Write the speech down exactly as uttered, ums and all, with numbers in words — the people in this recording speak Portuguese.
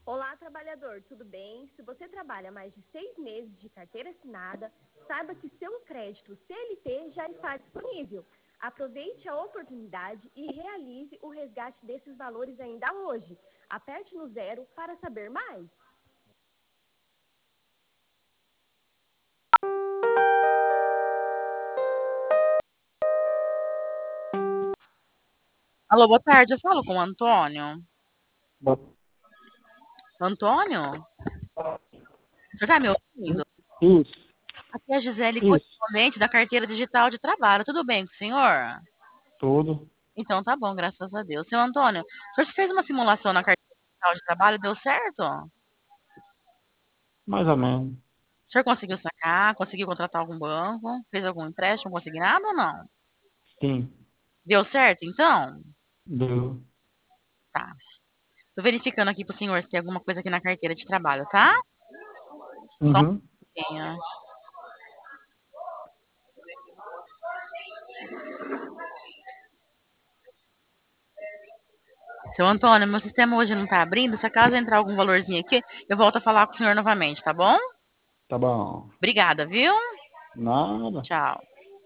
Olá, trabalhador, tudo bem? Se você trabalha mais de seis meses de carteira assinada, saiba que seu crédito C L T já está disponível. Aproveite a oportunidade e realize o resgate desses valores ainda hoje. Aperte no zero para saber mais. Alô, boa tarde. Eu falo com o Antônio. Bom, Antônio? O senhor tá me ouvindo? Isso, Aqui é a Gisele, isso, correspondente da carteira digital de trabalho. Tudo bem com o senhor? tudo, Então tá bom, graças a Deus. Seu Antônio, o senhor fez uma simulação na carteira digital de trabalho e deu certo? O mais ou menos. senhor conseguiu sacar? Conseguiu contratar algum banco? Fez algum empréstimo consignado ou não? Sim, Deu certo, então? deu. Tá. Tô verificando aqui pro senhor se tem alguma coisa aqui na carteira de trabalho, tá? Só um Uhum. pouquinho. Seu Antônio, meu sistema hoje não tá abrindo. Se acaso entrar algum valorzinho aqui, eu volto a falar com o senhor novamente, tá bom? Tá bom. Obrigada, viu? Nada. Tchau.